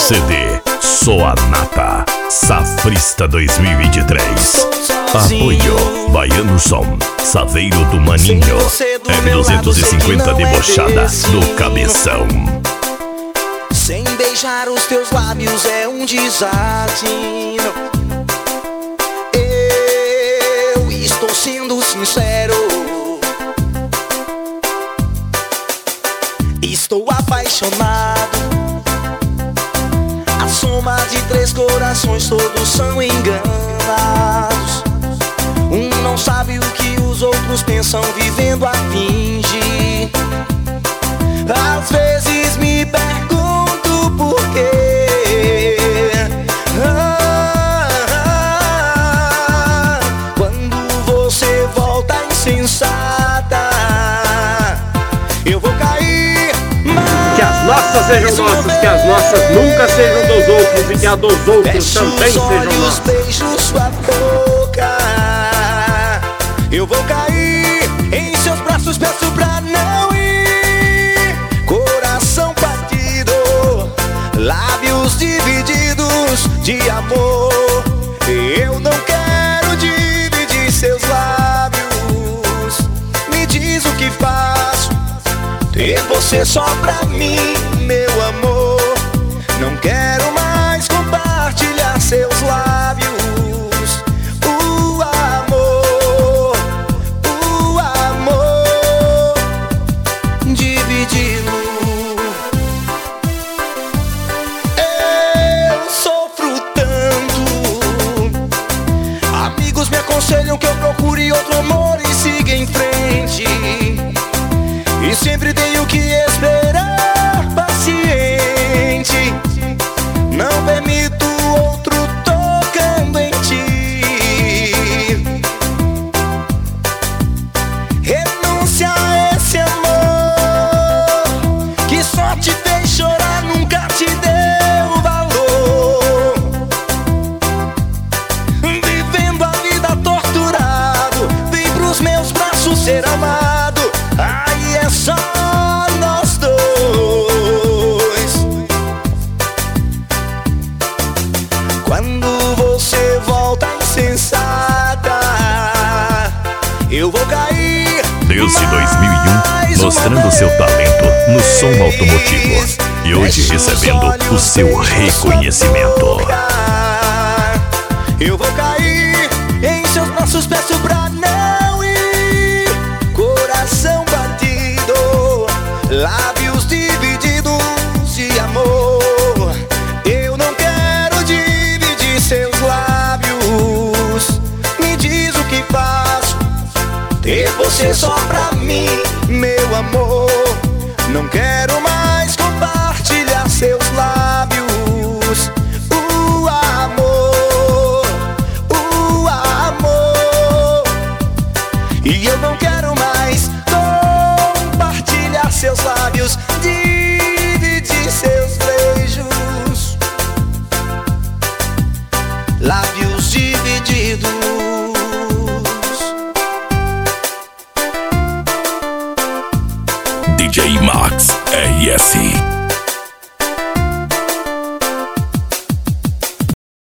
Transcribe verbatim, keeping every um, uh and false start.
C D Sou a Nata Safrista dois mil e vinte e três. Apoio Baiano Som, Saveiro do Maninho, M duzentos e cinquenta debochada do Cabeção. Sem beijar os teus lábios é um desatino. Eu estou sendo sincero. Estou apaixonado. A soma de três corações, todos são enganados. Um não sabe o que os outros pensam, vivendo a fingir. Às vezes me pergunto por quê. Ah, ah, quando você volta insensata, eu vou cair. Que as nossas sejam nossas, que as nossas nunca sejam dos outros, e que a dos outros também sejam nossas. Beijo sua boca, eu vou cair em seus braços, peço pra não ir. Coração partido, lábios divididos de amor. Eu não quero dividir seus lábios. Me diz o que faço, ter você só pra mim, meu amor. Não quero mais compartilhar seus lábios. O amor, o amor dividido. Eu sofro tanto. Amigos me aconselham que eu procure outro amor e siga em frente. E sempre tenho que esperar paciente. Não permito outro tocando em ti. Renúncia a esse amor que só te fez chorar, nunca te deu valor. Vivendo a vida torturado, vem pros meus braços ser amado. Aí é só nós dois. Quando você volta insensata, eu vou cair. Desde dois mil e um, mostrando seu talento no som automotivo, e hoje recebendo o seu reconhecimento. Eu vou cair em seus braços, peço pra não ir. Coração batido, lábios divididos de amor. Eu não quero dividir seus lábios. Me diz o que faço, ter você só pra mim, meu amor. Não quero mais compartilhar seus lábios. O amor, o amor. E eu não quero mais compartilhar seus lábios, dividir seus beijos. Lábios divididos. D J Max R S